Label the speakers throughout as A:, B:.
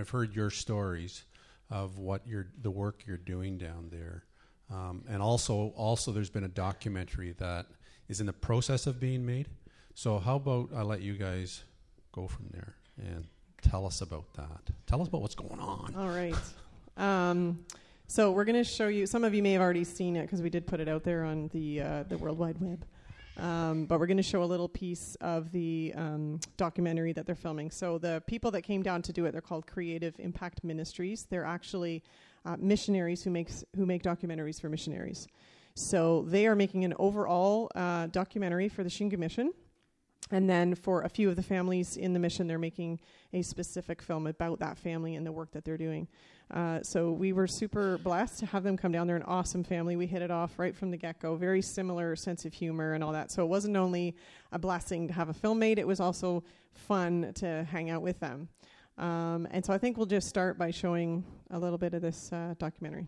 A: I've heard your stories of the work you're doing down there, and also there's been a documentary that is in the process of being made. So how about I let you guys go from there and tell us about that. Tell us about what's going on.
B: All right. So we're going to show you. Some of you may have already seen it because we did put it out there on the World Wide Web. But we're going to show a little piece of the documentary that they're filming. So the people that came down to do it, they're called Creative Impact Ministries. They're actually missionaries who make documentaries for missionaries. So they are making an overall documentary for the Shinga Mission. And then for a few of the families in the mission, they're making a specific film about that family and the work that they're doing. So we were super blessed to have them come down. They're an awesome family. We hit it off right from the get-go. Very similar sense of humor and all that. So it wasn't only a blessing to have a film made, it was also fun to hang out with them. And so I think we'll just start by showing a little bit of this documentary.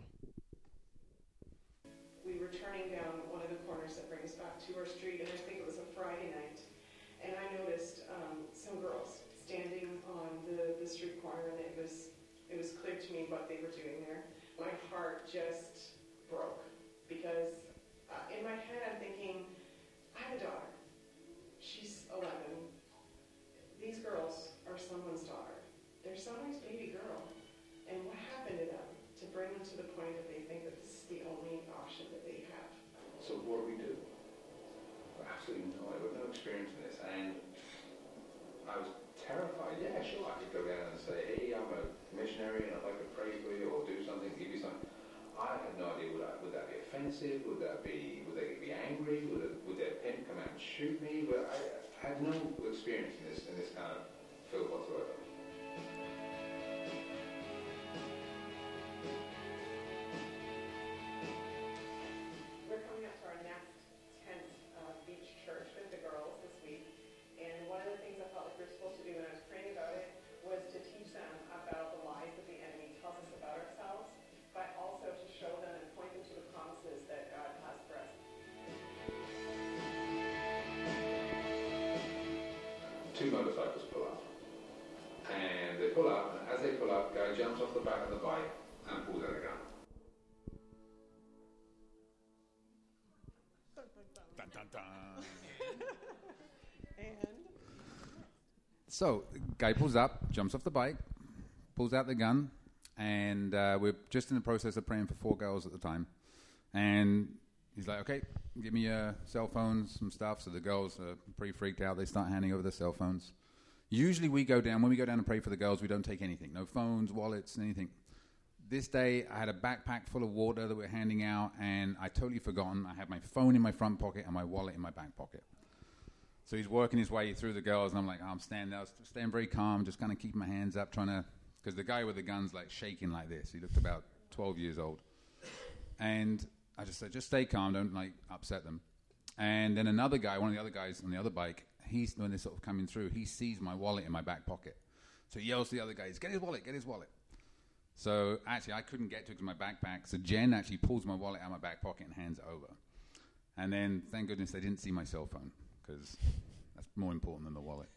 B: We were turning down one of the corners that brings back to our street, and I think it was a Friday night. And I noticed some girls standing on the street corner, and it was clear to me what they were doing there. My heart just broke because in my head I'm thinking, I have a daughter. She's 11. These girls are someone's daughter. They're someone's baby girl. And what happened to them to bring them to the point that they think that this is the only option that they have?
C: So what do we do? Absolutely no. I have no experience in this, and I was terrified. Yeah, sure, I could go down and say, hey, I'm a missionary and I'd like to pray for you or do something, give you something. I had no idea, would that be offensive? Would they be angry? Would their pimp come out and shoot me? But I had no experience in this kind of field whatsoever.
B: We're coming up to our next 10th beach church with the girls this week, and one of the things I felt like we were supposed to do when I was praying about it was to teach them about the lies that the enemy tells us about ourselves, but also to show them and point them to the promises that God has for us.
C: Two motorcycles pull up, and they pull up, and as they pull up, guy jumps off the back of the bike and pulls out a gun.
D: Dun, dun, dun.
B: And
D: So, guy pulls up, jumps off the bike, pulls out the gun, and we're just in the process of praying for 4 girls at the time. And he's like, okay, give me your cell phones, some stuff. So the girls are pretty freaked out. They start handing over their cell phones. Usually when we go down and pray for the girls, we don't take anything. No phones, wallets, anything. This day, I had a backpack full of water that we're handing out, and I totally forgotten. I had my phone in my front pocket and my wallet in my back pocket. So he's working his way through the girls, and I'm like, I'm standing there, staying very calm, just kind of keeping my hands up, because the guy with the gun's like shaking like this. He looked about 12 years old. And I just said, just stay calm, don't like upset them. And then another guy, one of the other guys on the other bike, when they're sort of coming through, he sees my wallet in my back pocket. So he yells to the other guys, get his wallet, get his wallet. So actually I couldn't get to it because my backpack, so Jen actually pulls my wallet out of my back pocket and hands it over. And then, thank goodness, they didn't see my cell phone, because that's more important than the wallet.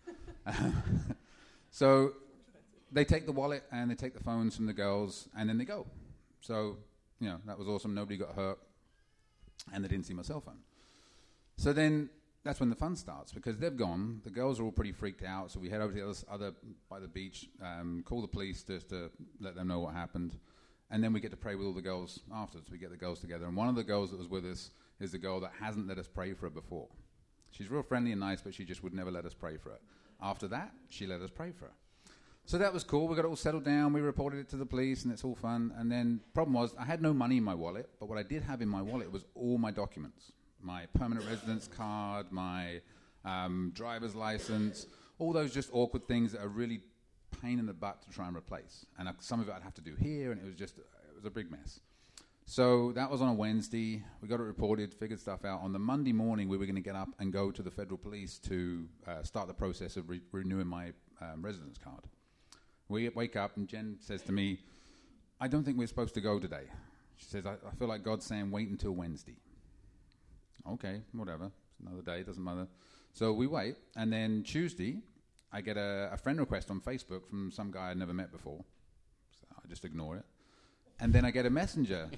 D: So they take the wallet and they take the phones from the girls, and then they go. So, that was awesome. Nobody got hurt, and they didn't see my cell phone. So then that's when the fun starts, because they've gone. The girls are all pretty freaked out, so we head over to the other by the beach, call the police just to let them know what happened, and then we get to pray with all the girls afterwards. We get the girls together, and one of the girls that was with us is the girl that hasn't let us pray for her before. She's real friendly and nice, but she just would never let us pray for her. After that, she let us pray for her. So that was cool. We got it all settled down. We reported it to the police, and it's all fun. And then problem was, I had no money in my wallet, but what I did have in my wallet was all my documents. My permanent residence card, my driver's license, all those just awkward things that are really pain in the butt to try and replace. And some of it I'd have to do here, and it was a big mess. So that was on a Wednesday. We got it reported, figured stuff out. On the Monday morning, we were going to get up and go to the federal police to start the process of renewing my residence card. We wake up, and Jen says to me, I don't think we're supposed to go today. She says, I feel like God's saying wait until Wednesday. Okay, whatever. It's another day, doesn't matter. So we wait, and then Tuesday, I get a friend request on Facebook from some guy I'd never met before. So I just ignore it. And then I get a messenger.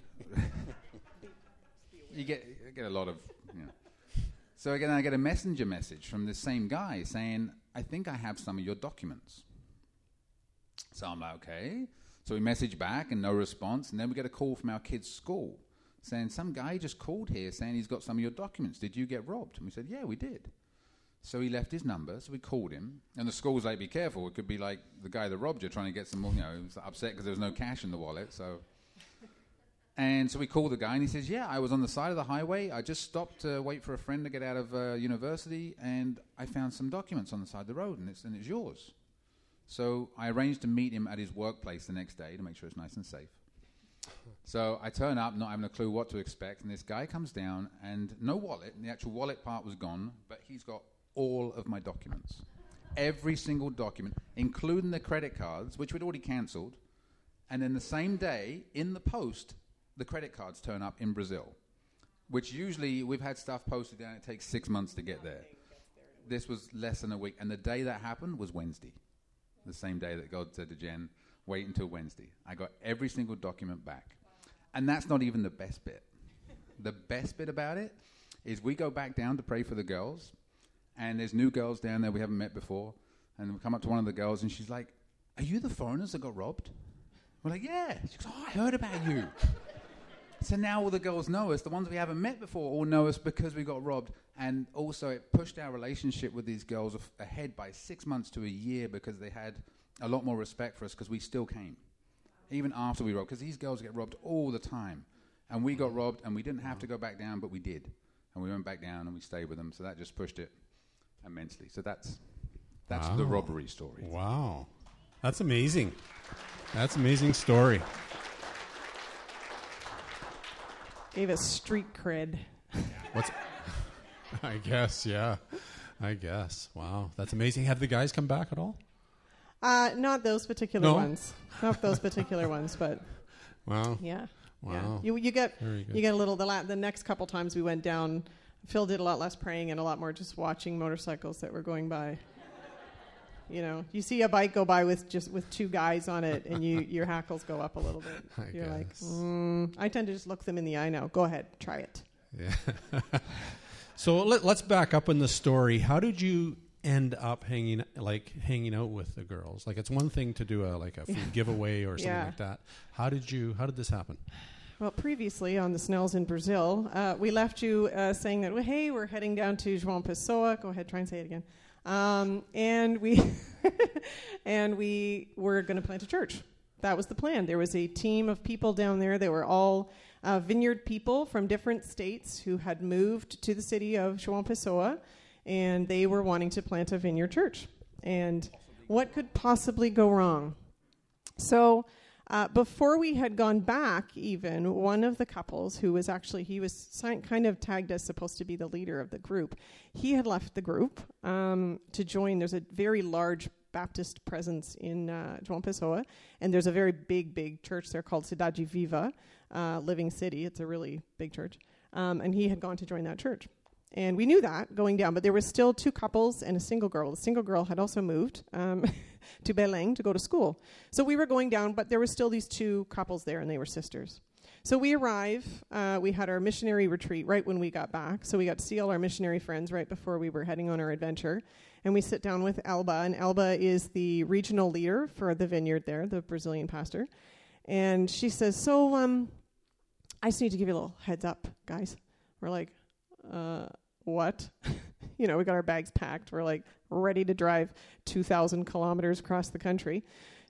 D: I get a lot of, So again, I get a messenger message from this same guy saying, I think I have some of your documents. So I'm like, okay. So we message back and no response. And then we get a call from our kid's school saying, some guy just called here saying he's got some of your documents. Did you get robbed? And we said, yeah, we did. So he left his number. So we called him. And the school was like, be careful. It could be like the guy that robbed you trying to get some more, he was upset because there was no cash in the wallet. And so we called the guy and he says, yeah, I was on the side of the highway. I just stopped to wait for a friend to get out of university. And I found some documents on the side of the road and it's yours. So I arranged to meet him at his workplace the next day to make sure it's nice and safe. So I turn up, not having a clue what to expect, and this guy comes down, and no wallet, and the actual wallet part was gone, but he's got all of my documents. Every single document, including the credit cards, which we'd already cancelled, and then the same day, in the post, the credit cards turn up in Brazil, which usually we've had stuff posted down, it takes 6 months to get there. This was less than a week, and the day that happened was Wednesday, the same day that God said to Jen, wait until Wednesday. I got every single document back. And that's not even the best bit. The best bit about it is we go back down to pray for the girls, and there's new girls down there we haven't met before, and we come up to one of the girls, and she's like, are you the foreigners that got robbed? We're like, yeah. She goes, oh, I heard about you. So now all the girls know us. The ones we haven't met before all know us because we got robbed. And also it pushed our relationship with these girls ahead by 6 months to a year because they had a lot more respect for us because we still came, even after we robbed, because these girls get robbed all the time. And we got robbed, and we didn't have to go back down, but we did. And we went back down, and we stayed with them, so that just pushed it immensely. So that's the robbery story.
A: Wow. That's amazing. That's an amazing story.
B: Gave us street cred.
A: I guess, yeah. I guess. Wow. That's amazing. Have the guys come back at all?
B: Not those particular ones. Not those particular ones, but
A: wow.
B: Yeah.
A: Wow.
B: Yeah. You get a little. The next couple times we went down, Phil did a lot less praying and a lot more just watching motorcycles that were going by. You see a bike go by with two guys on it, and your hackles go up a little bit. You're
A: guess.
B: like, I tend to just look them in the eye now. Go ahead, try it.
A: Yeah. So let's back up in the story. How did you end up hanging out with the girls? Like, it's one thing to do a food giveaway or something like that. How did this happen?
B: Well, previously on the Snells in Brazil, we left you saying that, well, hey, we're heading down to João Pessoa. Go ahead, try and say it again. And we were going to plant a church. That was the plan. There was a team of people down there. They were all vineyard people from different states who had moved to the city of João Pessoa, and they were wanting to plant a vineyard church. And what could possibly go wrong? So before we had gone back, even, one of the couples who was actually, he was kind of tagged as supposed to be the leader of the group. He had left the group to join. There's a very large Baptist presence in João Pessoa, and there's a very big church there called Cidade Viva, Living City. It's a really big church. And he had gone to join that church. And we knew that going down, but there were still two couples and a single girl. The single girl had also moved to Belém to go to school. So we were going down, but there were still these two couples there, and they were sisters. So we arrive. We had our missionary retreat right when we got back. So we got to see all our missionary friends right before we were heading on our adventure. And we sit down with Elba, and Elba is the regional leader for the vineyard there, the Brazilian pastor. And she says, so I just need to give you a little heads up, guys. We're like, what? We got our bags packed. We're like ready to drive 2,000 kilometers across the country.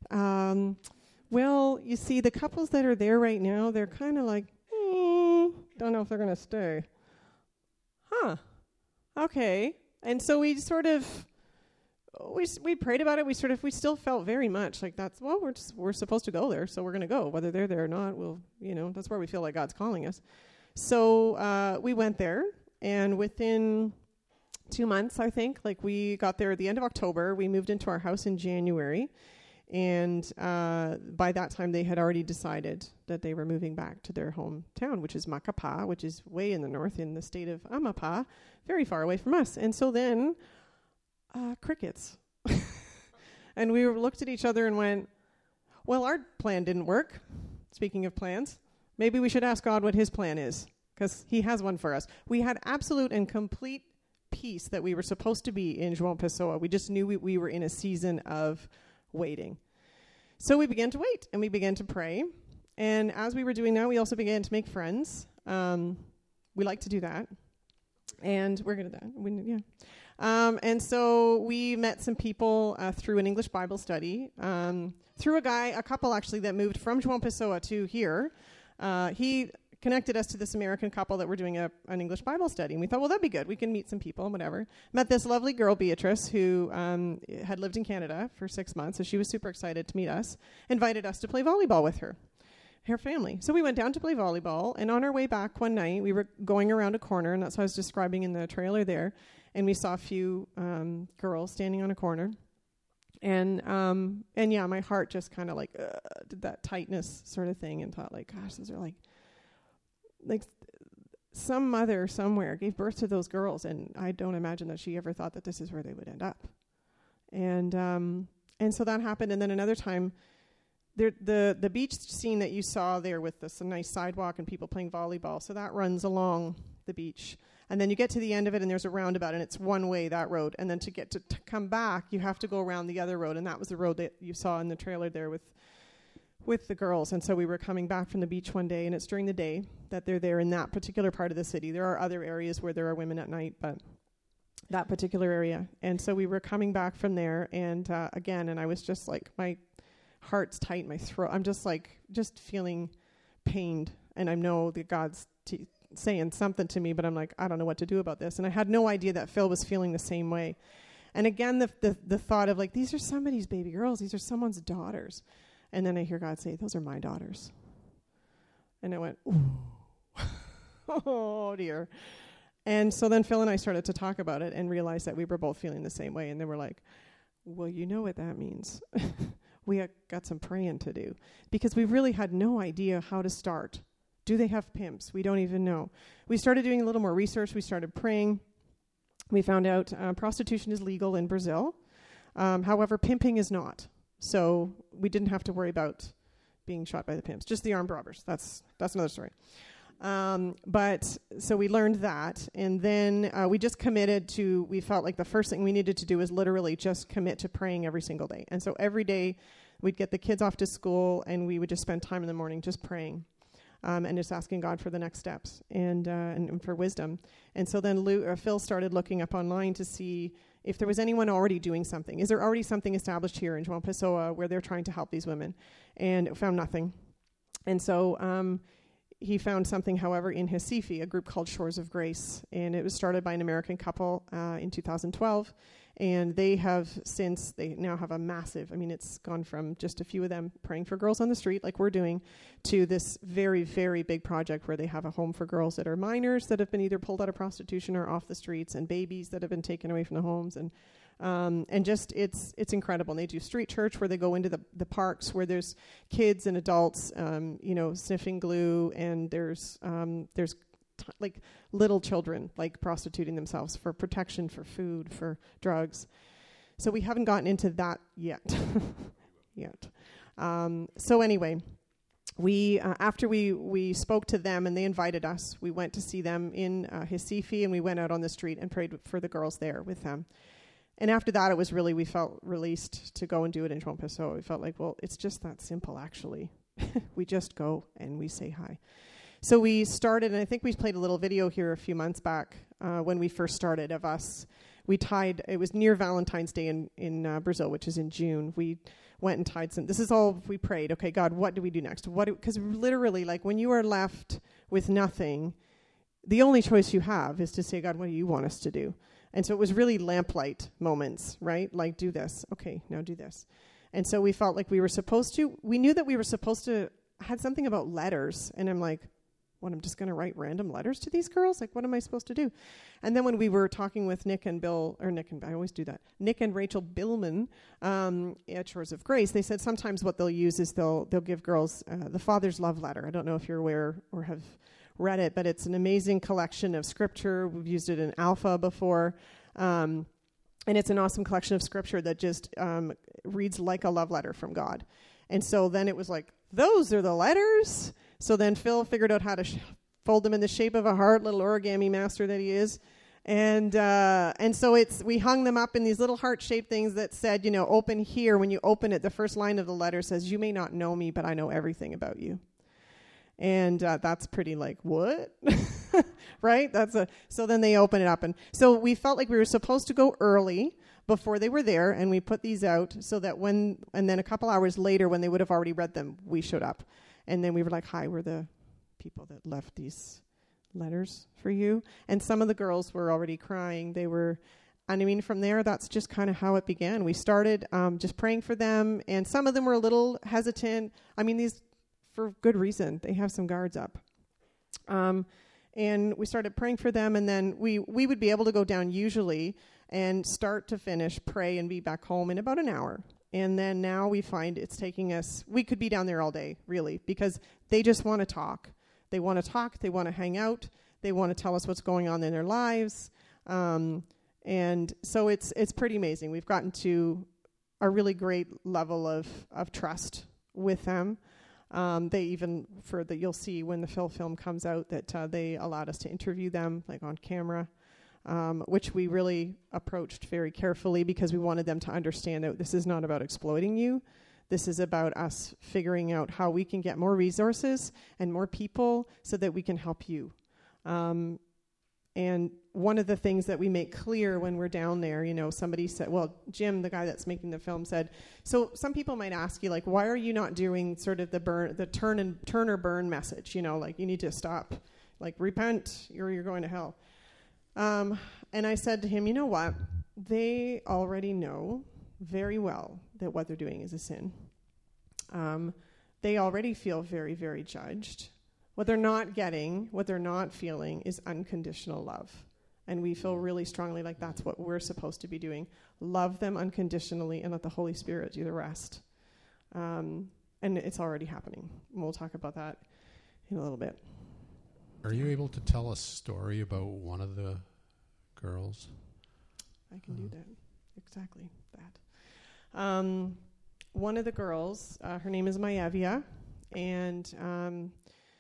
B: Well, you see, the couples that are there right now, they're kind of like, don't know if they're going to stay. Huh. Okay. And so we sort of, we prayed about it. We still felt very much like we're supposed to go there, so we're going to go. Whether they're there or not, that's where we feel like God's calling us. So we went there, and within 2 months, I think, we got there at the end of October. We moved into our house in January. And by that time, they had already decided that they were moving back to their hometown, which is Macapá, which is way in the north in the state of Amapá, very far away from us. And so then, crickets. And we looked at each other and went, well, our plan didn't work. Speaking of plans, maybe we should ask God what his plan is, because he has one for us. We had absolute and complete peace that we were supposed to be in João Pessoa. We just knew we were in a season of waiting. So we began to wait, and we began to pray. And as we were doing that, we also began to make friends. We like to do that. And we're good at that. And so we met some people through an English Bible study, through a couple actually that moved from João Pessoa to here. He connected us to this American couple that were doing an English Bible study. And we thought, well, that'd be good. We can meet some people, whatever. Met this lovely girl, Beatrice, who had lived in Canada for 6 months. So she was super excited to meet us, invited us to play volleyball with her family. So we went down to play volleyball. And on our way back one night, we were going around a corner. And that's what I was describing in the trailer there. And we saw a few girls standing on a corner. And yeah, my heart just kind of like did that tightness sort of thing and thought like, gosh, those are like some mother somewhere gave birth to those girls, and I don't imagine that she ever thought that this is where they would end up. And so that happened. And then another time, the beach scene that you saw there with this nice sidewalk and people playing volleyball, so that runs along the beach. And then you get to the end of it, and there's a roundabout, and it's one way, that road. And then to get to come back, you have to go around the other road, and that was the road that you saw in the trailer there with the girls. And so we were coming back from the beach one day, and it's during the day that they're there in that particular part of the city. There are other areas where there are women at night, but that particular area. And so we were coming back from there, and again, and I was just like, my heart's tight in my throat. I'm just like, just feeling pained, and I know that God's saying something to me, but I'm like, I don't know what to do about this. And I had no idea that Phil was feeling the same way. And again, the thought of like, these are somebody's baby girls. These are someone's daughters. And then I hear God say, those are my daughters. And I went, ooh, oh dear. And so then Phil and I started to talk about it and realized that we were both feeling the same way. And then we're like, well, you know what that means. We got some praying to do, because we really had no idea how to start. Do they have pimps? We don't even know. We started doing a little more research. We started praying. We found out prostitution is legal in Brazil. However, pimping is not. So we didn't have to worry about being shot by the pimps, just the armed robbers. That's another story. But so we learned that, and then we just committed to, we felt like the first thing we needed to do was literally just commit to praying every single day. And so every day we'd get the kids off to school, and we would just spend time in the morning just praying. And just asking God for the next steps and for wisdom. And so then Phil started looking up online to see if there was anyone already doing something. Is there already something established here in João Pessoa where they're trying to help these women? And found nothing. And so he found something, however, in Recife, a group called Shores of Grace. And it was started by an American couple in 2012. And they now have a massive, it's gone from just a few of them praying for girls on the street like we're doing to this very, very big project where they have a home for girls that are minors that have been either pulled out of prostitution or off the streets, and babies that have been taken away from the homes. And just it's incredible. And they do street church where they go into the parks where there's kids and adults, sniffing glue, and there's like little children like prostituting themselves for protection, for food, for drugs. So we haven't gotten into that yet. So anyway, we after we spoke to them and they invited us, we went to see them in Recife, and we went out on the street and prayed for the girls there with them. And after that, we felt released to go and do it in João Pessoa. We felt like, well, it's just that simple, actually. We just go and we say hi. So we started, and I think we played a little video here a few months back when we first started of us. It was near Valentine's Day in Brazil, which is in June. We went and tied some. This is all we prayed. Okay, God, what do we do next? Because literally, like when you are left with nothing, the only choice you have is to say, God, what do you want us to do? And so it was really lamplight moments, right? Like, do this. Okay, now do this. And so we felt like we knew that we were supposed to, had something about letters. And I'm like, what, I'm just going to write random letters to these girls? Like, what am I supposed to do? And then when we were talking with Nick and Rachel Billman at Shores of Grace, they said sometimes what they'll use is they'll give girls the Father's Love Letter. I don't know if you're aware or have read it, but it's an amazing collection of scripture. We've used it in Alpha before. And it's an awesome collection of scripture that just reads like a love letter from God. And so then it was like, those are the letters? So then Phil figured out how to fold them in the shape of a heart, little origami master that he is. And so we hung them up in these little heart-shaped things that said, open here. When you open it, the first line of the letter says, "You may not know me, but I know everything about you." And that's pretty like, what? Right? So then they open it up. And so we felt like we were supposed to go early before they were there, and we put these out so that and then a couple hours later, when they would have already read them, we showed up. And then we were like, "Hi, we're the people that left these letters for you." And some of the girls were already crying. From there, that's just kind of how it began. We started just praying for them, and some of them were a little hesitant. These, for good reason, they have some guards up. And we started praying for them, and then we would be able to go down usually and start to finish, pray, and be back home in about an hour. And then now we find it's taking us, we could be down there all day, really, because they just want to talk. They want to talk, they want to hang out, they want to tell us what's going on in their lives. And so it's pretty amazing. We've gotten to a really great level of trust with them. They even, you'll see when the film comes out, that they allowed us to interview them, like on camera, which we really approached very carefully because we wanted them to understand that this is not about exploiting you. This is about us figuring out how we can get more resources and more people so that we can help you. And one of the things that we make clear when we're down there, somebody said, Jim, the guy that's making the film, said, so some people might ask you, like, why are you not doing sort of the turn or burn message? Like, you need to stop, like, repent, or you're going to hell. And I said to him, you know what? They already know very well that what they're doing is a sin. They already feel very, very judged. What they're not getting, what they're not feeling is unconditional love. And we feel really strongly like that's what we're supposed to be doing. Love them unconditionally and let the Holy Spirit do the rest. And it's already happening. And we'll talk about that in a little bit.
A: Are you able to tell a story about one of the girls?
B: I can do that. Exactly that. One of the girls, her name is Mayavia, and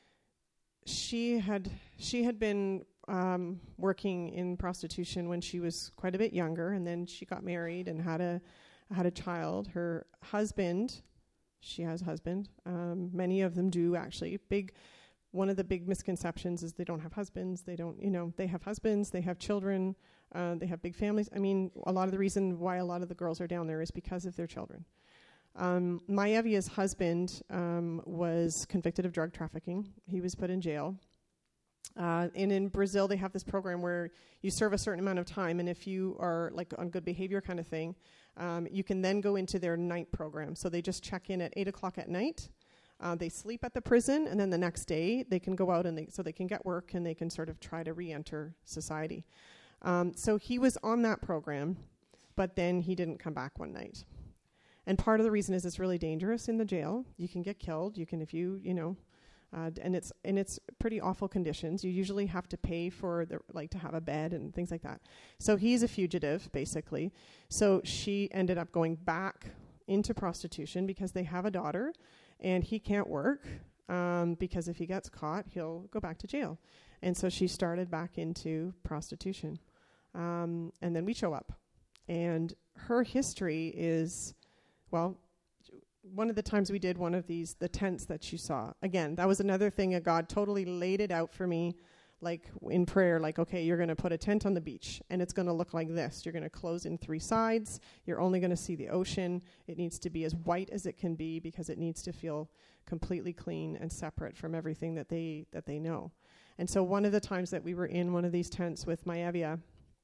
B: she had been working in prostitution when she was quite a bit younger, and then she got married and had a child. Her husband, she has a husband. Many of them do, actually. One of the big misconceptions is they don't have husbands. They don't, they have husbands, they have children, they have big families. A lot of the reason why a lot of the girls are down there is because of their children. Mayavia's husband was convicted of drug trafficking. He was put in jail. And in Brazil, they have this program where you serve a certain amount of time, and if you are like on good behavior kind of thing, you can then go into their night program. So they just check in at 8 o'clock at night. They sleep at the prison, and then the next day they can go out so they can get work and they can sort of try to re-enter society. So he was on that program, but then he didn't come back one night. And part of the reason is it's really dangerous in the jail. You can get killed. And it's pretty awful conditions. You usually have to pay for to have a bed and things like that. So he's a fugitive, basically. So she ended up going back into prostitution because they have a daughter, and he can't work because if he gets caught, he'll go back to jail. And so she started back into prostitution. And then we show up. And her history is, one of the times we did one of these, the tents that you saw, again, that was another thing that God totally laid it out for me, like in prayer, like, okay, you're going to put a tent on the beach, and it's going to look like this. You're going to close in 3 sides. You're only going to see the ocean. It needs to be as white as it can be because it needs to feel completely clean and separate from everything that they know. And so one of the times that we were in one of these tents with Mayavia,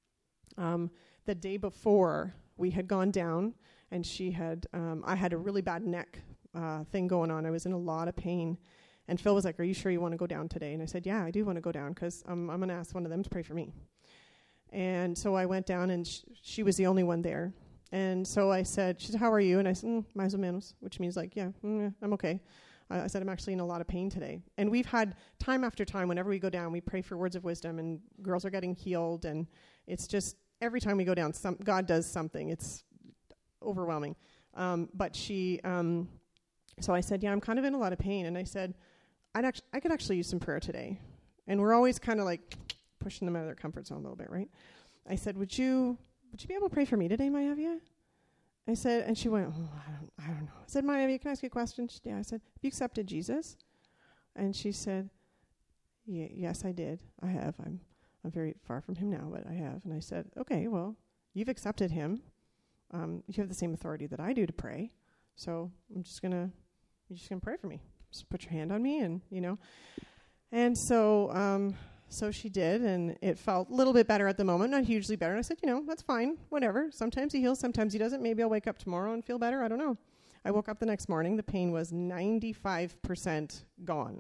B: the day before we had gone down, and she had, I had a really bad neck thing going on. I was in a lot of pain. And Phil was like, "Are you sure you want to go down today?" And I said, "Yeah, I do want to go down because I'm going to ask one of them to pray for me." And so I went down, and she was the only one there. And so she said, "How are you?" And I said, "Mais ou menos," which means like, yeah, I'm okay. I said, "I'm actually in a lot of pain today." And we've had time after time, whenever we go down, we pray for words of wisdom, and girls are getting healed. And it's just every time we go down, God does something. It's overwhelming. But she So I said, yeah, I'm kind of in a lot of pain. And I said, I could actually use some prayer today. And we're always kind of like pushing them out of their comfort zone a little bit, right? I said, would you be able to pray for me today, Mayavia? I said, and she went, oh, I don't know. I said, Mayavia, can I ask you a question? Yeah, I said, have you accepted Jesus? And she said, yes, I did. I have. I'm very far from him now, but I have. And I said, okay, well, you've accepted him. You have the same authority that I do to pray. So you're just gonna pray for me. Just put your hand on me, and And so she did, and it felt a little bit better at the moment, not hugely better. And I said, that's fine, whatever. Sometimes he heals, sometimes he doesn't. Maybe I'll wake up tomorrow and feel better. I don't know. I woke up the next morning. The pain was 95% gone.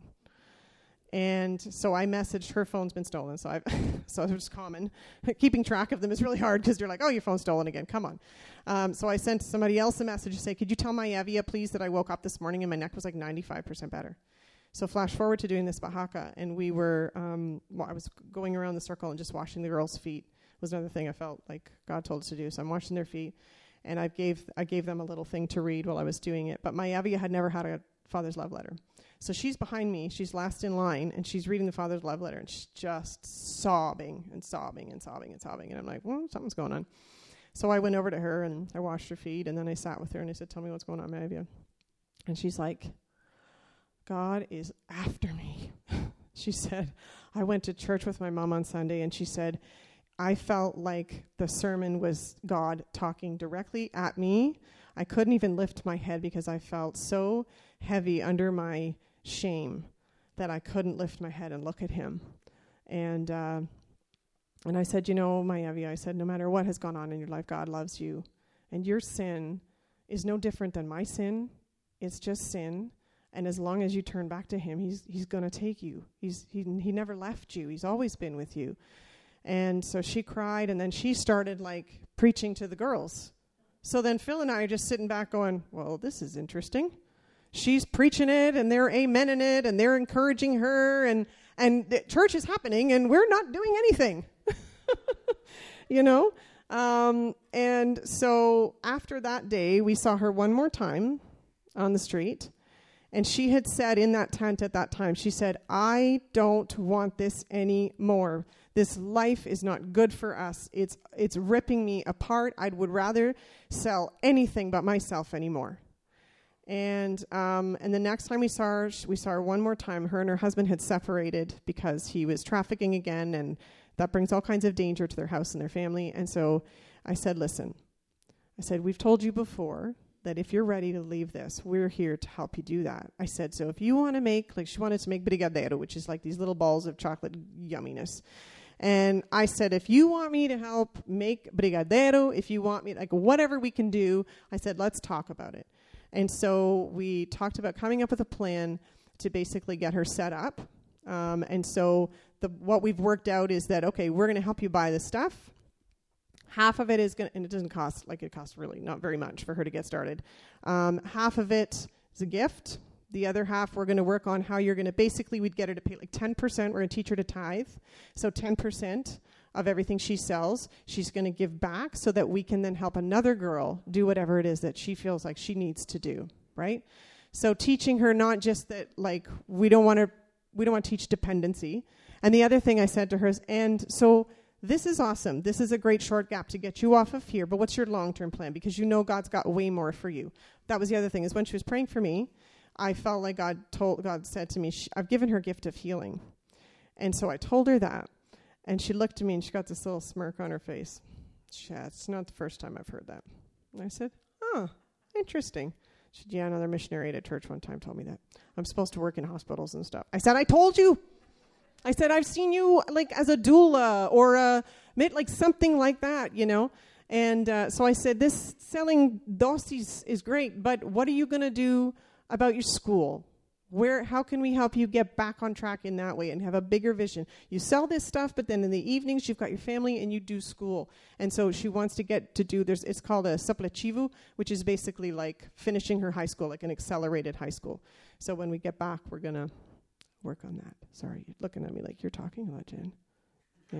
B: And so I messaged, her phone's been stolen, so it's common. Keeping track of them is really hard because you're like, oh, your phone's stolen again, come on. So I sent somebody else a message to say, could you tell my Evia, please, that I woke up this morning and my neck was like 95% better. So flash forward to doing this Bahaka, and we were, I was going around the circle and just washing the girls' feet. Was another thing I felt like God told us to do. So I'm washing their feet, and I gave them a little thing to read while I was doing it. But my Evia had never had a Father's Love Letter. So she's behind me, she's last in line, and she's reading the Father's Love Letter, and she's just sobbing and sobbing and sobbing and sobbing. And I'm like, well, something's going on. So I went over to her, and I washed her feet, and then I sat with her, and I said, tell me what's going on, Mayavia. And she's like, God is after me. She said, I went to church with my mom on Sunday, and she said, I felt like the sermon was God talking directly at me. I couldn't even lift my head because I felt so heavy under my shame that I couldn't lift my head and look at him. And I said, Mayavia, I said, no matter what has gone on in your life, God loves you. And your sin is no different than my sin. It's just sin. And as long as you turn back to him, he's going to take you. He never left you. He's always been with you. And so she cried, and then she started like preaching to the girls. So then Phil and I are just sitting back going, well, this is interesting. She's preaching it, and they're amening it, and they're encouraging her, and the church is happening, and we're not doing anything. And so after that day, we saw her one more time on the street. And she had said in that tent at that time, she said, I don't want this anymore. This life is not good for us. It's ripping me apart. I would rather sell anything but myself anymore. And the next time we saw her one more time. Her and her husband had separated because he was trafficking again, and that brings all kinds of danger to their house and their family. And so I said, listen, we've told you before that if you're ready to leave this, we're here to help you do that. I said, so if you want to make, she wanted to make brigadeiro, which is like these little balls of chocolate yumminess. And I said, if you want me to help make brigadeiro, if you want me, whatever we can do, I said, let's talk about it. And so we talked about coming up with a plan to basically get her set up. And so what we've worked out is that, okay, we're going to help you buy the stuff. Half of it is going to, and it doesn't cost, it costs really not very much for her to get started. Half of it is a gift. The other half, we're going to work on how you're going to, we'd get her to pay 10%. We're going to teach her to tithe. So 10% of everything she sells, she's going to give back so that we can then help another girl do whatever it is that she feels like she needs to do, right? So teaching her not just that, we don't want to teach dependency. And the other thing I said to her is, and so this is awesome. This is a great short gap to get you off of here, but what's your long-term plan? Because God's got way more for you. That was the other thing, is when she was praying for me, I felt like God said to me, I've given her a gift of healing. And so I told her that. And she looked at me and she got this little smirk on her face. It's not the first time I've heard that. And I said, oh, interesting. She said, yeah, another missionary at a church one time told me that. I'm supposed to work in hospitals and stuff. I said, I told you. I said, I've seen you as a doula or something like that, And so I said, this selling dosis is great, but what are you going to do about your school? How can we help you get back on track in that way and have a bigger vision? You sell this stuff, but then in the evenings you've got your family and you do school. And so she wants to get to do, it's called a supletivo, which is basically like finishing her high school, like an accelerated high school. So when we get back, we're going to work on that. Sorry, you're looking at me like you're talking a lot, Jen. Yeah.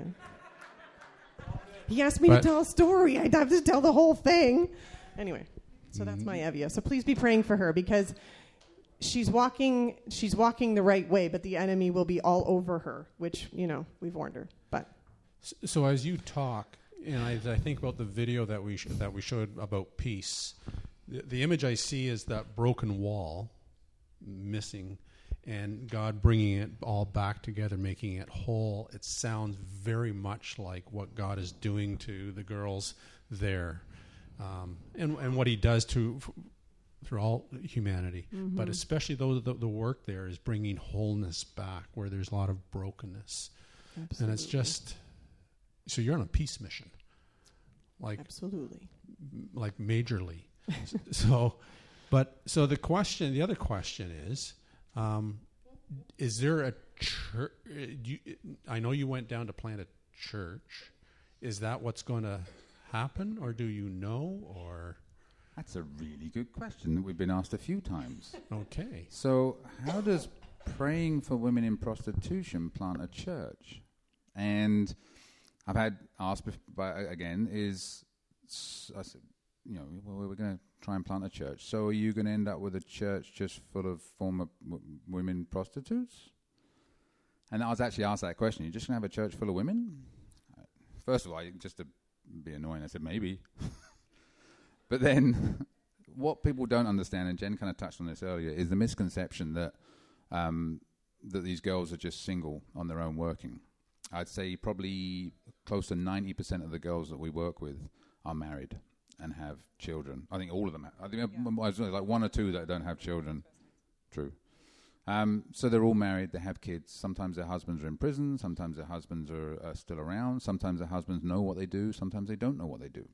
B: He asked me to tell a story. I'd have to tell the whole thing. Anyway, so that's my Evia. So please be praying for her, because she's walking the right way, but the enemy will be all over her, which, we've warned her. But
A: So as you talk, and I think about the video that we showed about peace, the image I see is that broken wall missing, and God bringing it all back together, making it whole. It sounds very much like what God is doing to the girls there, and what He does through all humanity. Mm-hmm. But especially the work there is bringing wholeness back where there's a lot of brokenness. Absolutely. And it's just, so you're on a peace mission.
B: Absolutely.
A: Like majorly. So the other question is there a church? I know you went down to plant a church. Is that what's going to happen, or do you know, or?
D: That's a really good question that we've been asked a few times.
A: Okay.
D: So how does praying for women in prostitution plant a church? And I've had asked again, I said, we're going to try and plant a church. So are you going to end up with a church just full of former women prostitutes? And I was actually asked that question. You're just going to have a church full of women? First of all, just to be annoying, I said, maybe. But then what people don't understand, and Jen kind of touched on this earlier, is the misconception that that these girls are just single on their own working. I'd say probably close to 90% of the girls that we work with are married and have children. I think all of them have. I think there's like one or two that don't have children. True. So they're all married, they have kids. Sometimes their husbands are in prison, sometimes their husbands are still around, sometimes their husbands know what they do, sometimes they don't know what they do.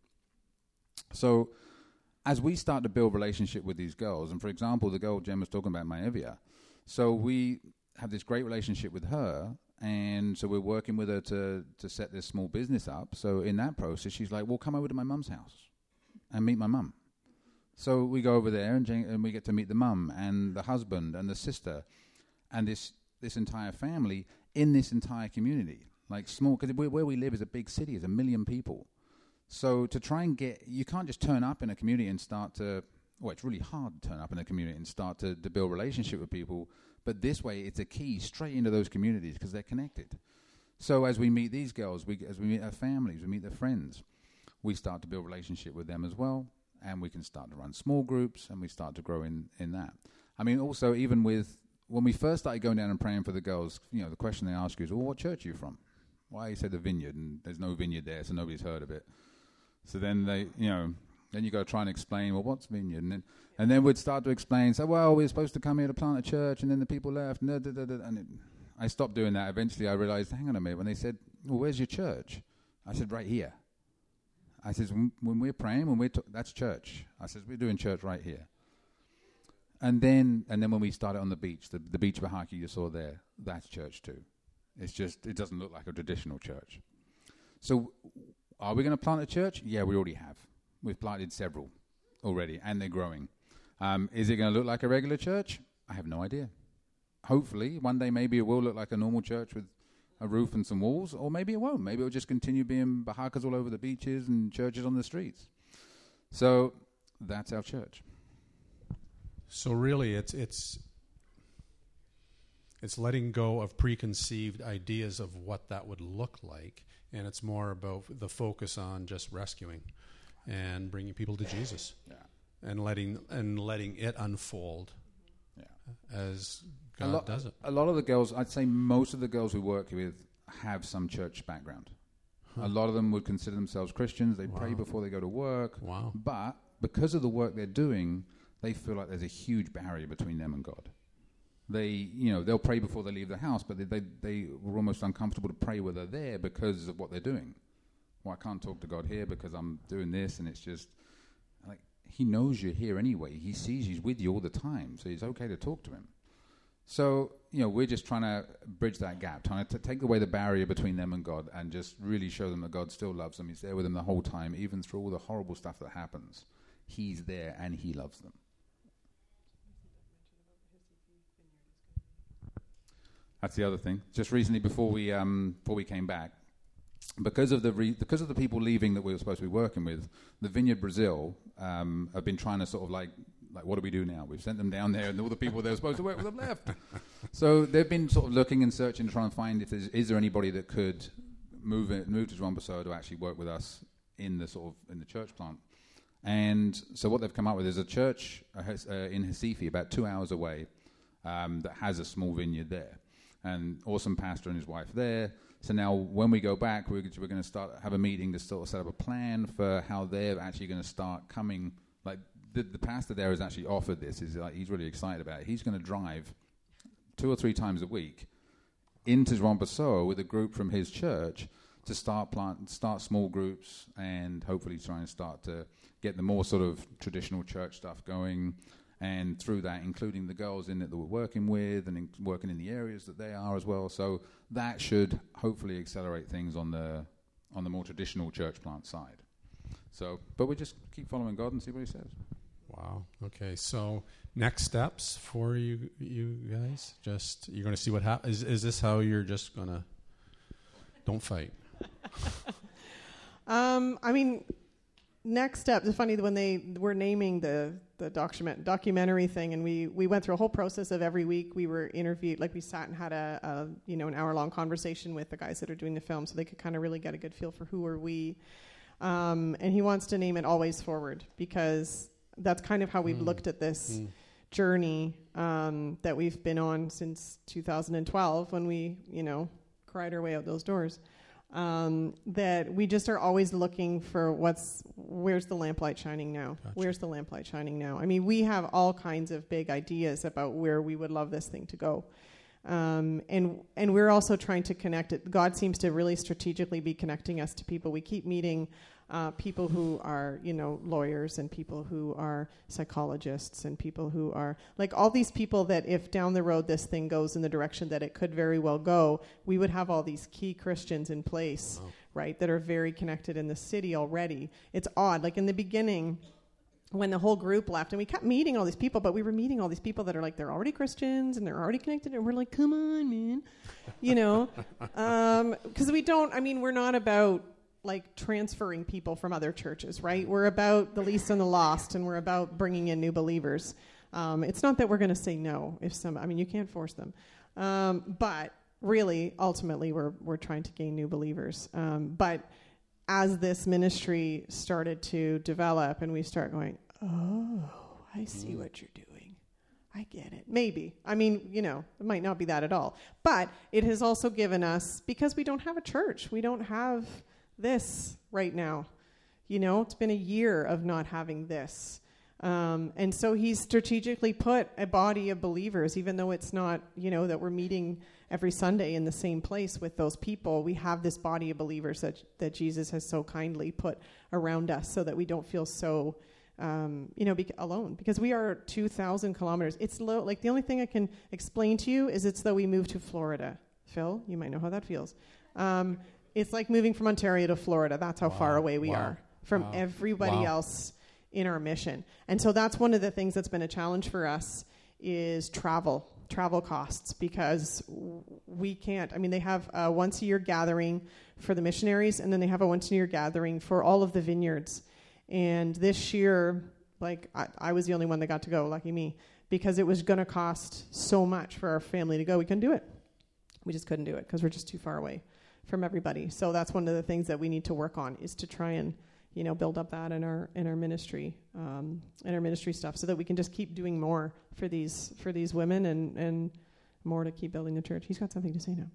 D: So as we start to build relationship with these girls, and for example, the girl Jen was talking about, Maevia, so we have this great relationship with her, and so we're working with her to set this small business up. So in that process, she's like, well, come over to my mum's house and meet my mum. So we go over there, and we get to meet the mum and the husband and the sister and this entire family in this entire community. Like small, because where we live is a big city, it's 1 million people. So to try and you can't just turn up in a community and start to, it's really hard to turn up in a community and start to build relationship with people. But this way, it's a key straight into those communities because they're connected. So as we meet these girls, as we meet their families, we meet their friends, we start to build relationship with them as well. And we can start to run small groups, and we start to grow in that. I mean, also, even when we first started going down and praying for the girls, the question they ask you is, well, what church are you from? Why you said the Vineyard, and there's no Vineyard there, so nobody's heard of it. So then then you got to try and explain, well, what's Vineyard? And then we'd start to explain, so, well, we were supposed to come here to plant a church, and then the people left, and I stopped doing that. Eventually I realized, hang on a minute, when they said, well, where's your church? I said, right here. I said, when we're praying, that's church. I said, we're doing church right here. And then when we started on the beach, the beach Bahaki you saw there, that's church too. It's just, it doesn't look like a traditional church. So are we going to plant a church? Yeah, we already have. We've planted several already, and they're growing. Is it going to look like a regular church? I have no idea. Hopefully, one day maybe it will look like a normal church with a roof and some walls, or maybe it won't. Maybe it'll just continue being bahakas all over the beaches and churches on the streets. So that's our church.
A: So really, it's letting go of preconceived ideas of what that would look like, and it's more about the focus on just rescuing and bringing people to Jesus, and letting it unfold, as God does it.
D: A lot of the girls, I'd say most of the girls we work with have some church background. A lot of them would consider themselves Christians. They pray before they go to work. Wow. But because of the work they're doing, they feel like there's a huge barrier between them and God. They'll pray before they leave the house, but they were almost uncomfortable to pray where they're there because of what they're doing. Well, I can't talk to God here because I'm doing this, and it's just like He knows you're here anyway. He sees He's with you all the time, so it's okay to talk to Him. So, we're just trying to bridge that gap, trying to take away the barrier between them and God, and just really show them that God still loves them. He's there with them the whole time, even through all the horrible stuff that happens. He's there and He loves them. That's the other thing. Just recently, before we came back, because of the people leaving that we were supposed to be working with, the Vineyard Brazil have been trying to sort of like like, what do we do now? We've sent them down there, and all the people they were supposed to work with have left. So they've been sort of looking and searching to try and find if is there anybody that could move to João Pessoa to actually work with us in the church plant. And so what they've come up with is a church in Recife, about 2 hours away, that has a small vineyard there. And awesome pastor and his wife there. So now when we go back, we're going to have a meeting to sort of set up a plan for how they're actually going to start coming. Like the pastor there has actually offered this. He's really excited about it. He's going to drive 2 or 3 times a week into João Pessoa with a group from his church to start small groups and hopefully try and start to get the more sort of traditional church stuff going, and through that, including the girls in it that we're working with and working in the areas that they are as well. So that should hopefully accelerate things on the more traditional church plant side. So, but we just keep following God and see what He says.
A: Wow. Okay. So next steps for you guys? Just you're going to see what happens. Is this how you're just going to? Don't fight.
B: I mean, next step. It's funny when they were naming the documentary thing, and we went through a whole process of every week we were interviewed. Like we sat and had an hour-long conversation with the guys that are doing the film, so they could kind of really get a good feel for who are we. And he wants to name it Always Forward, because that's kind of how we've looked at this journey that we've been on since 2012 when we, cried our way out those doors. That we just are always looking for where's the lamplight shining now? Gotcha. Where's the lamplight shining now? I mean, we have all kinds of big ideas about where we would love this thing to go. And we're also trying to connect it. God seems to really strategically be connecting us to people. We keep meeting people who are, lawyers, and people who are psychologists, and people who are like all these people that if down the road this thing goes in the direction that it could very well go, we would have all these key Christians in place, right, that are very connected in the city already. It's odd. Like in the beginning, when the whole group left, and we kept meeting all these people, but we were meeting all these people that are like, they're already Christians and they're already connected, and we're like, come on, man, because we're not about like transferring people from other churches, right? We're about the least and the lost, and we're about bringing in new believers. It's not that we're going to say no you can't force them. But really, ultimately, we're trying to gain new believers. But as this ministry started to develop and we start going, oh, I see what you're doing. I get it. Maybe. It might not be that at all. But it has also given us, because we don't have a church, we don't have this right now. It's been a year of not having this. And so He's strategically put a body of believers, even though it's not, that we're meeting every Sunday in the same place with those people. We have this body of believers that Jesus has so kindly put around us so that we don't feel so, alone. Because we are 2,000 kilometers. It's low. Like the only thing I can explain to you is it's though we moved to Florida. Phil, you might know how that feels. It's like moving from Ontario to Florida. That's how far away we are from everybody else in our mission. And so that's one of the things that's been a challenge for us is travel costs, because we can't. They have a once-a-year gathering for the missionaries, and then they have a once-a-year gathering for all of the vineyards. And this year, I was the only one that got to go, lucky me, because it was going to cost so much for our family to go. We couldn't do it. We just couldn't do it because we're just too far away from everybody. So that's one of the things that we need to work on, is to try and build up that in our ministry stuff, so that we can just keep doing more for these women and more to keep building the church. He's got something to say now.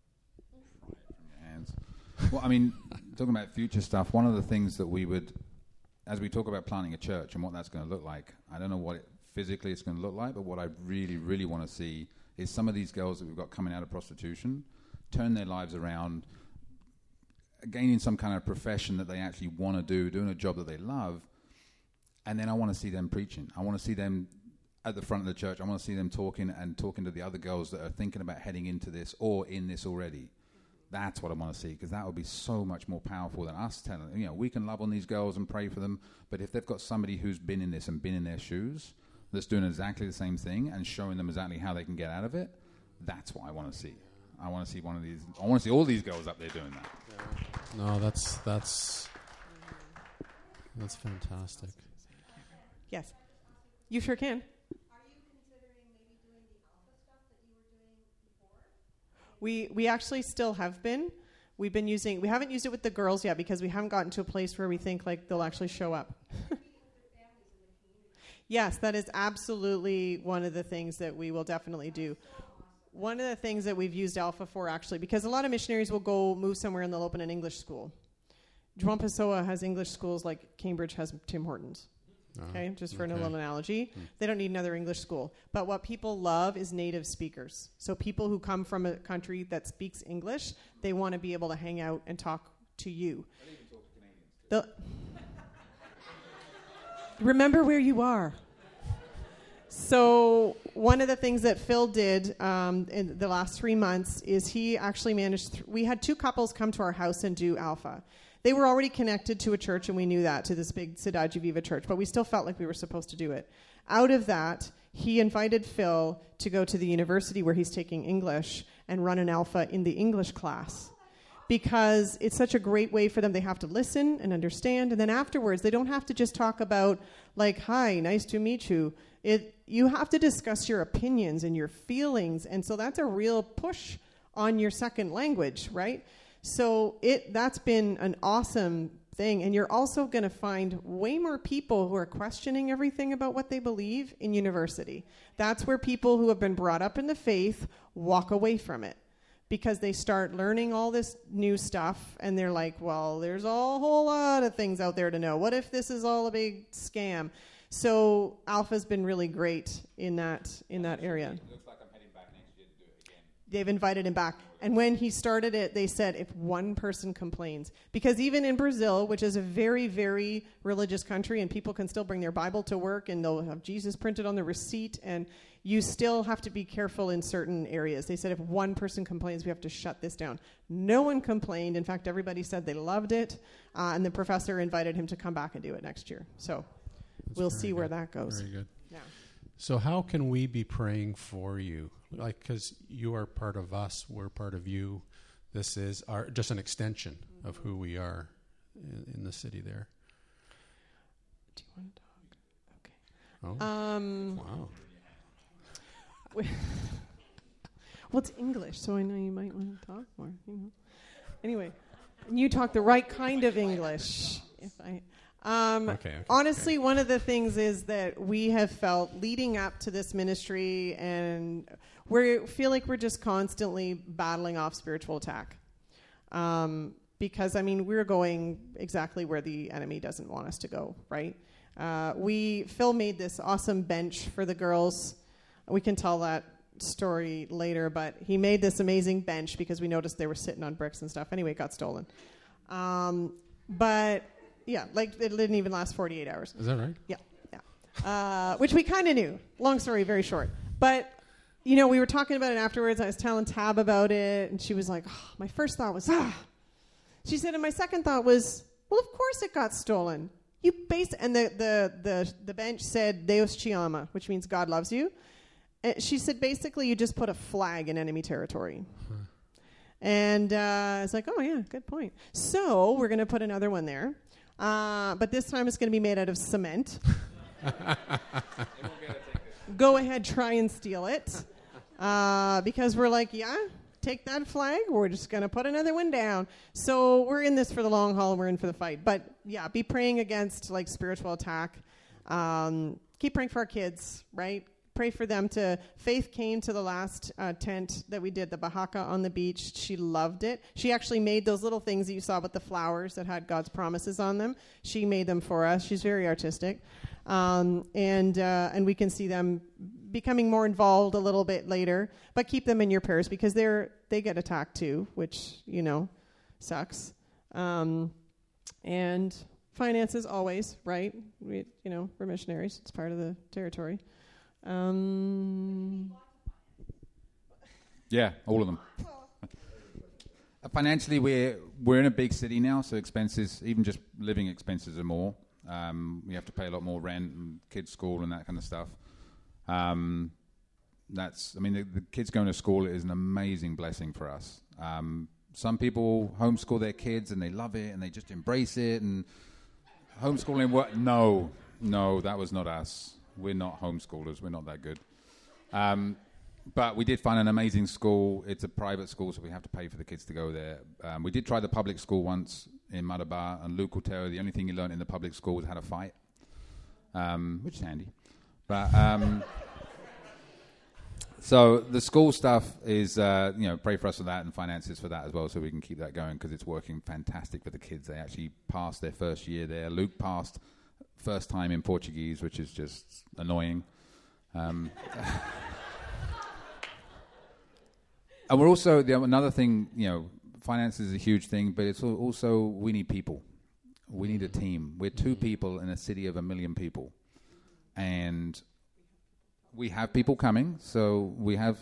D: Well, talking about future stuff, one of the things that we would, as we talk about planting a church and what that's going to look like, I don't know what physically it's going to look like, but what I really, really want to see is some of these girls that we've got coming out of prostitution turn their lives around, gaining some kind of profession that they actually want to do, doing a job that they love, and then I want to see them preaching. I want to see them at the front of the church. I want to see them talking to the other girls that are thinking about heading into this or in this already. That's what I want to see, because that would be so much more powerful than us telling them. We can love on these girls and pray for them, but if they've got somebody who's been in this and been in their shoes, that's doing exactly the same thing and showing them exactly how they can get out of it, that's what I want to see. I want to see one of these. I want to see all these girls up there doing that.
A: Yeah. No, that's fantastic.
B: Yes. You sure can.
E: Are you considering maybe doing the alpha stuff that you were doing before?
B: We actually still have been. We haven't used it with the girls yet because we haven't gotten to a place where we think like they'll actually show up. Yes, that is absolutely one of the things that we will definitely do. One of the things that we've used Alpha for actually, because a lot of missionaries will go move somewhere and they'll open an English school. Juan Pessoa has English schools like Cambridge has Tim Hortons. Okay, just for a little analogy. They don't need another English school. But what people love is native speakers. So people who come from a country that speaks English, they want to be able to hang out and talk to you.
D: I'll even talk to Canadians too.
B: Remember where you are. So one of the things that Phil did in the last 3 months is he actually managed, we had 2 couples come to our house and do Alpha. They were already connected to a church, and we knew that, to this big Cidade Viva church, but we still felt like we were supposed to do it. Out of that, he invited Phil to go to the university where he's taking English and run an Alpha in the English class, because it's such a great way for them. They have to listen and understand, and then afterwards, they don't have to just talk about, like, hi, nice to meet you. You have to discuss your opinions and your feelings, and so that's a real push on your second language, right? So that's been an awesome thing. And you're also going to find way more people who are questioning everything about what they believe in university. That's where people who have been brought up in the faith walk away from it, because they start learning all this new stuff and they're like, well, there's a whole lot of things out there to know. What if this is all a big scam? So Alpha's been really great in that area.
D: It looks like I'm heading back next year to do it again.
B: They've invited him back. And when he started it, they said if one person complains, because even in Brazil, which is a very, very religious country, and people can still bring their Bible to work and they'll have Jesus printed on the receipt, and you still have to be careful in certain areas. They said if one person complains, we have to shut this down. No one complained. In fact, everybody said they loved it. And the professor invited him to come back and do it next year. So we'll see where that goes.
A: Very good.
B: Yeah.
A: So how can we be praying for you? Like, because you are part of us, we're part of you. This is just an extension of who we are in the city there.
B: Do you want to talk? Okay.
A: Oh, wow.
B: Well, it's English, so I know you might want to talk more. Anyway, and you talk the right kind of English. Honestly, one of the things is that we have felt leading up to this ministry, and we feel like we're just constantly battling off spiritual attack. Because, we're going exactly where the enemy doesn't want us to go, right? Phil made this awesome bench for the girls. We can tell that story later, but he made this amazing bench because we noticed they were sitting on bricks and stuff. Anyway, it got stolen. But... yeah, like it didn't even last 48 hours.
A: Is that right?
B: Yeah. Which we kind of knew. Long story, very short. But, we were talking about it afterwards. I was telling Tab about it, and she was like, my first thought was, She said, and my second thought was, well, of course it got stolen. And the bench said, Deus te ama, which means God loves you. And she said, basically, you just put a flag in enemy territory. And I was like, oh, yeah, good point. So we're going to put another one there. But this time it's going to be made out of cement. Go ahead, try and steal it. Because we're like, yeah, take that flag. We're just going to put another one down. So we're in this for the long haul, and we're in for the fight. But yeah, be praying against like spiritual attack. Keep praying for our kids, right? Pray for them Faith came to the last tent that we did, the Bahaka on the beach. She loved it. She actually made those little things that you saw with the flowers that had God's promises on them. She made them for us. She's very artistic. And we can see them becoming more involved a little bit later. But keep them in your prayers because they get attacked too, which, sucks. And finances always, right? We're missionaries. It's part of the territory.
D: Yeah, all of them. Financially, we're in a big city now, so expenses, even just living expenses, are more. We have to pay a lot more rent and kids' school and that kind of stuff. The kids going to school is an amazing blessing for us. Some people homeschool their kids and they love it and they just embrace it. And homeschooling, no, that was not us. We're not homeschoolers. We're not that good. But we did find an amazing school. It's a private school, so we have to pay for the kids to go there. We did try the public school once in Malabar, and Luke will tell you the only thing you learned in the public school was how to fight, which is handy. But so the school stuff is, pray for us for that and finances for that as well, so we can keep that going because it's working fantastic for the kids. They actually passed their first year there. Luke passed first time in Portuguese, which is just annoying. And we're also, another thing, finances is a huge thing, but it's also we need people. We need a team. We're 2 people in a city of 1 million people. And we have people coming. So we have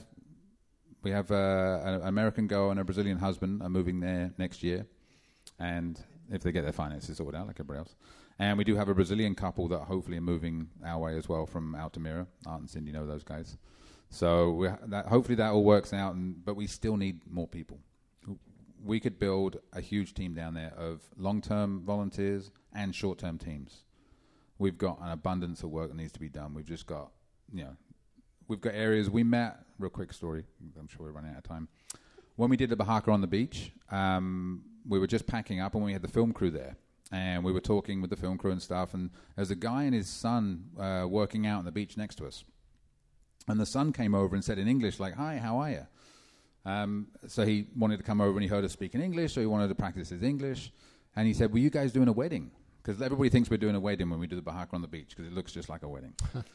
D: an American girl and a Brazilian husband are moving there next year. And if they get their finances sorted out like everybody else. And we do have a Brazilian couple that hopefully are moving our way as well from Altamira. Art and Cindy know those guys. So hopefully that all works out, but we still need more people. We could build a huge team down there of long-term volunteers and short-term teams. We've got an abundance of work that needs to be done. We've just got, we've got areas. We met, real quick story, I'm sure we're running out of time. When we did the Bahaka on the beach, we were just packing up and we had the film crew there. And we were talking with the film crew and stuff, and there's a guy and his son working out on the beach next to us. And the son came over and said in English, like, "Hi, how are you?" So he wanted to come over and he heard us speak in English, so he wanted to practice his English. And he said, "Were you guys doing a wedding?" Because everybody thinks we're doing a wedding when we do the Bahaka on the beach, because it looks just like a wedding.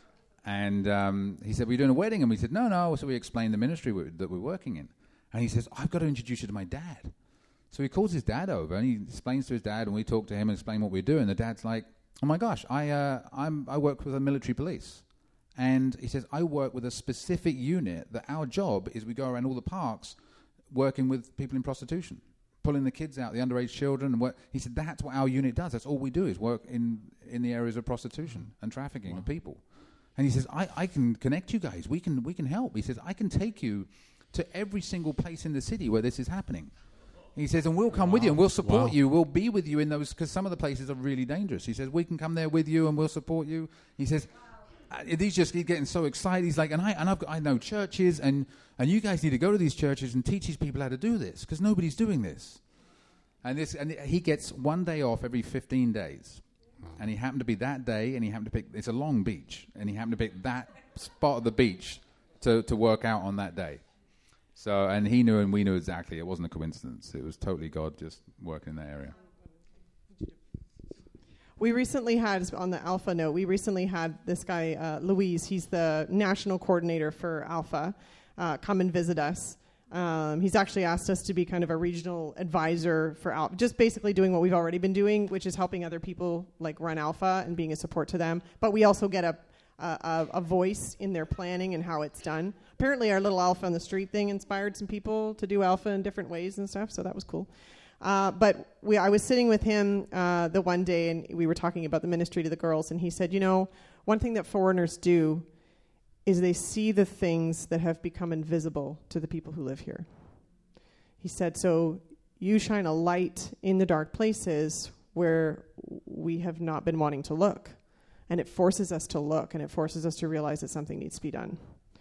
D: And he said, "Were you doing a wedding?" And we said, No. So we explained the ministry that we're working in. And he says, "I've got to introduce you to my dad." So he calls his dad over and he explains to his dad, and we talk to him and explain what we're doing. The dad's like, "Oh my gosh, I work with the military police." And he says, "I work with a specific unit that our job is we go around all the parks working with people in prostitution, pulling the kids out, the underage children." And work. He said, "That's what our unit does. That's all we do is work in the areas of prostitution and trafficking of people." And he says, I can connect you guys. We can help. He says, "I can take you to every single place in the city where this is happening." He says, "And we'll come with you and we'll support you. We'll be with you in those, because some of the places are really dangerous." He says, "We can come there with you and we'll support you." He says, he's getting so excited. He's like, I know churches, and you guys need to go to these churches and teach these people how to do this, because nobody's doing this. And he gets 1 day off every 15 days. And he happened to be that day, and he happened to pick, it's a long beach, and he happened to pick that spot of the beach to work out on that day. So, and he knew and we knew exactly. It wasn't a coincidence. It was totally God just working in that area.
B: We recently had, on the Alpha note, this guy, Louise, he's the national coordinator for Alpha, come and visit us. He's actually asked us to be kind of a regional advisor for Alpha, just basically doing what we've already been doing, which is helping other people like run Alpha and being a support to them. But we also get a voice in their planning and how it's done. Apparently our little Alpha on the Street thing inspired some people to do Alpha in different ways and stuff, so that was cool. But I was sitting with him the one day, and we were talking about the ministry to the girls, and he said, one thing that foreigners do is they see the things that have become invisible to the people who live here. He said, so you shine a light in the dark places where we have not been wanting to look. And it forces us to look, and it forces us to realize that something needs to be done.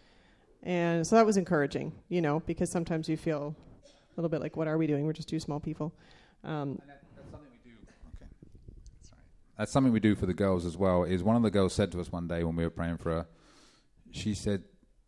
B: And so that was encouraging, because sometimes you feel a little bit like, what are we doing? We're just 2 small people.
D: And that's something we do. Okay. Sorry. That's something we do for the girls as well. Is one of the girls said to us one day when we were praying for her, she said,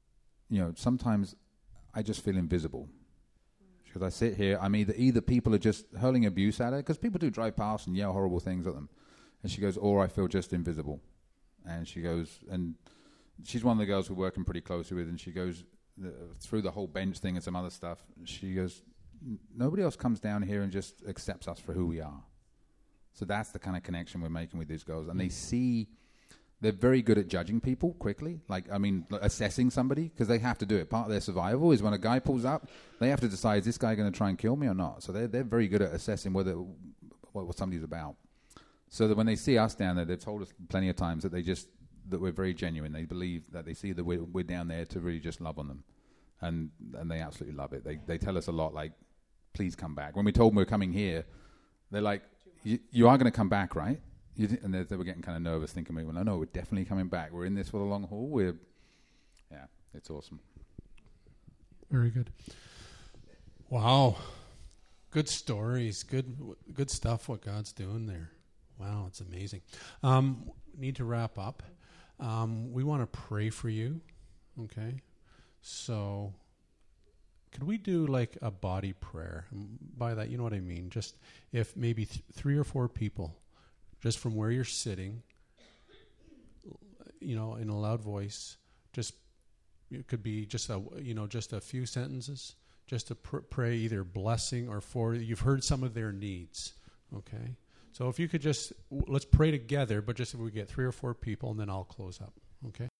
D: sometimes I just feel invisible. Because I sit here, I'm either people are just hurling abuse at her, because people do drive past and yell horrible things at them. And she goes, or I feel just invisible. And she goes, and she's one of the girls we're working pretty closely with, and she goes, through the whole bench thing and some other stuff, she goes, nobody else comes down here and just accepts us for who we are. So that's the kind of connection we're making with these girls. And they're very good at judging people quickly, assessing somebody, because they have to do it. Part of their survival is when a guy pulls up, they have to decide, is this guy going to try and kill me or not? So they're very good at assessing what somebody's about. So that when they see us down there, they've told us plenty of times that we're very genuine. They believe that they see that we're down there to really just love on them. And they absolutely love it. They tell us a lot, like, please come back. When we told them we're coming here, they're like, you are going to come back, right? And they were getting kind of nervous, thinking, well, no, we're definitely coming back. We're in this for the long haul. Yeah, it's awesome.
A: Very good. Wow. Good stories. Good stuff what God's doing there. Wow, it's amazing. Need to wrap up. We want to pray for you. Okay. So could we do like a body prayer? And by that, you know what I mean? Just if maybe 3 or 4 people, just from where you're sitting, in a loud voice, just it could be just a few sentences, just to pray either blessing or for. You've heard some of their needs. Okay. So if you could let's pray together, but just if we get 3 or 4 people, and then I'll close up. Okay.